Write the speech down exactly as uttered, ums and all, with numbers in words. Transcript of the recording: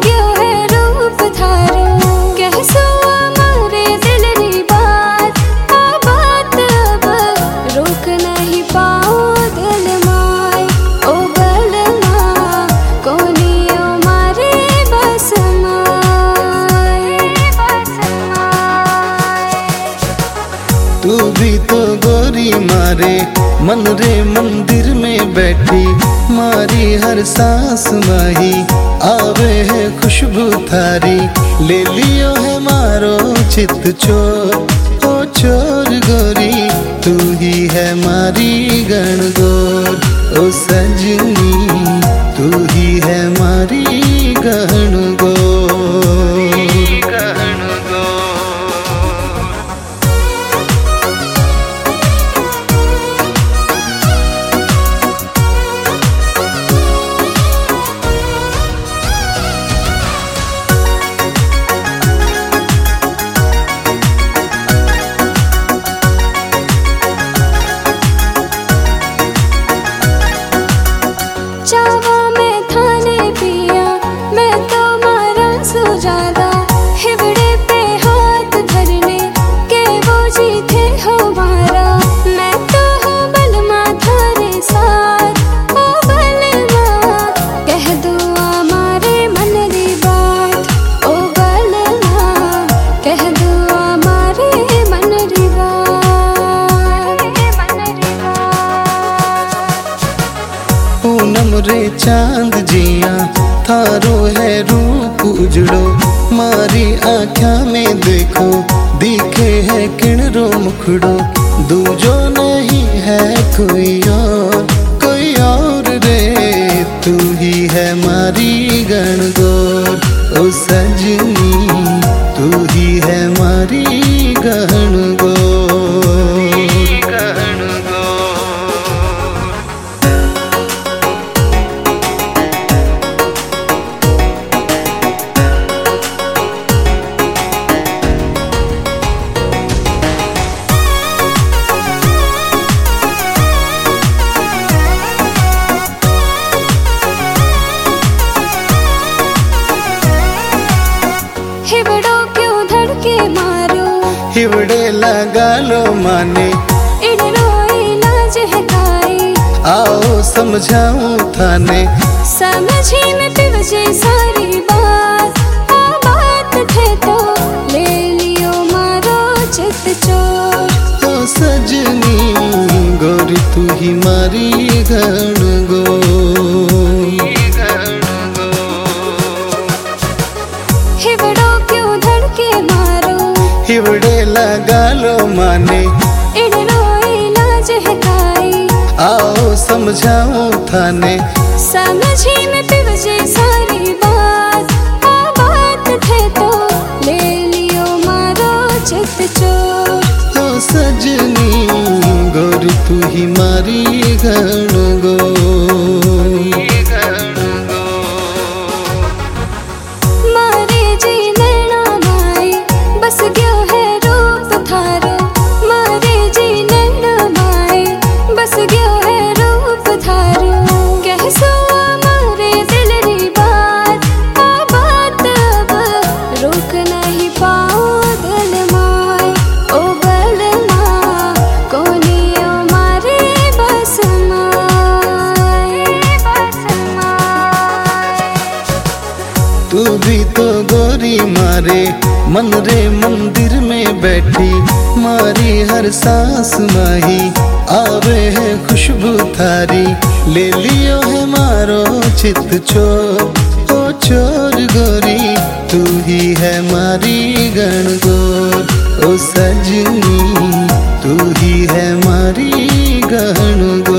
गयो है रूप थारो, कह सो मारे दिल री बात, आ बात अब रोक नहीं पाओ दिल माय। ओ गल माँ कोनियो मारे बस माय, बस माय। तू भी तो गोरी मारे मन रे मंदिर में बैठी, मारी हर सांस माही आवे है खुशबू थारी। ले लियो है मारो चित चोर, ओ चोर गोरी तू ही है मारी गणगोर। ओ सजनी तू ही है मारी गणगोर, गणगोर। चावा मैं थाने पिया, मैं तो मारा सो ज्यादा, हिबड़े पे हाथ धरने के वो जी थे हो मारा। मैं तो हूँ बलमा थारे साथ, ओ बलमा कह दो हमारे मन री बात, ओ बलमा कह दो हमारे मन री बात, मन री बात। पूनम रे चांद जिया थारो है रूप उजड़ो, मारी आँखा में देखो दिखे है किणरो मुखड़ो। दूजो नहीं है कोई और, कोई और रे तू ही है मारी गणगोर। ओ सजनी तू ही है मारी गणगोर, गणगोर। हिबड़ो क्यों धड़के मारो, हिवड़े लगा लो माने, इडरो इलाज है काई। आओ समझाऊं थाने, समझी में पिवजे सारी बात, आ बात थे तो ले लियो मारो चित चोर। ओ सजनी गोरी तू ही मारी गणगोर, हिबड़ो क्यों धड़के मारो, हिवड़े लगा लो माने, इडरो इलाज है काई। आओ समझाऊं थाने, समझी में पिवजे सारी बात, आ बात थे तो ले लियो मारो चित चोर। ओ सजनी गोरी तू ही मारी गणगोर, मारे जी नैना माई बस गयो है रूप थारो, मारे जी नैना माई बस गयो है रूप थारो, कह सो मारे दिल री बात, आ बात अब रोक नहीं पाओ दिल माय। ओ बलमा कोनियो मारे बस माय, बस माय। तू भी तो गोरी मारे मन रे मंदिर में बैठी, मारी हर सांस माही आवे है खुशबू थारी। ले लियो है मारो चित चोर, ओ चोर गोरी तू ही है मारी गणगोर। ओ सजनी तू ही है मारी गणगोर।